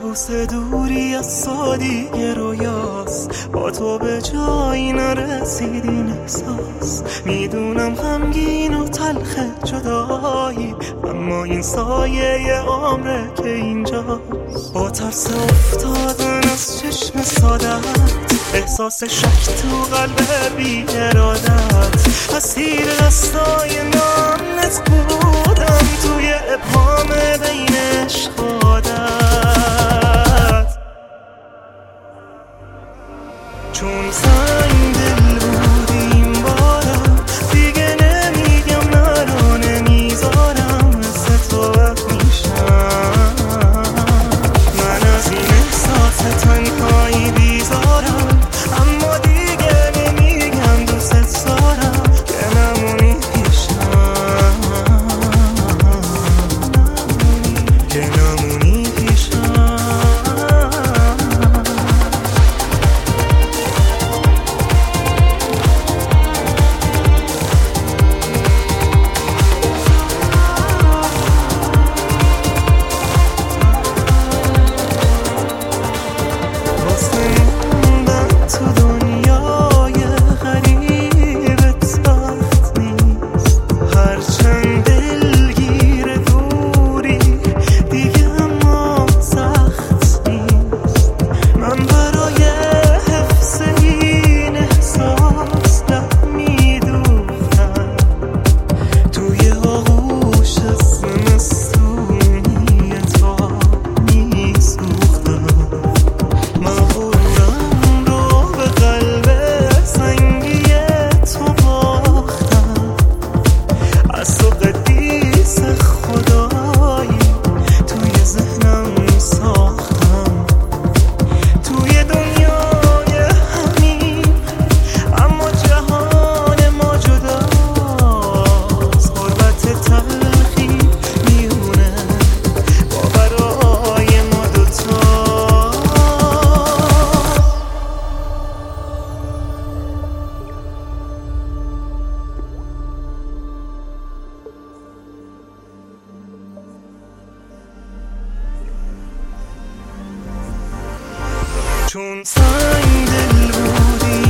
واسه دوری از سادی رویاست، با تو به جایی نرسیدین احساس. میدونم غمگین و تلخ جدایی، اما این سایه عمره که اینجاست. با ترس افتادن از چشم سادت، احساس شک تو قلب بی ارادت، اسیر دستای نامت بودم توی ابهام بین عشقادت. چون سنگ دل بودیم بارم، دیگه نمیگم نرو نمیذارم، مثل تو میشم من از این احساس تنهایی بیزارم، اما دیگه نمیگم دوست دارم که نمونی پیشم، که نمونی پیشم. چون سنگ دل بودی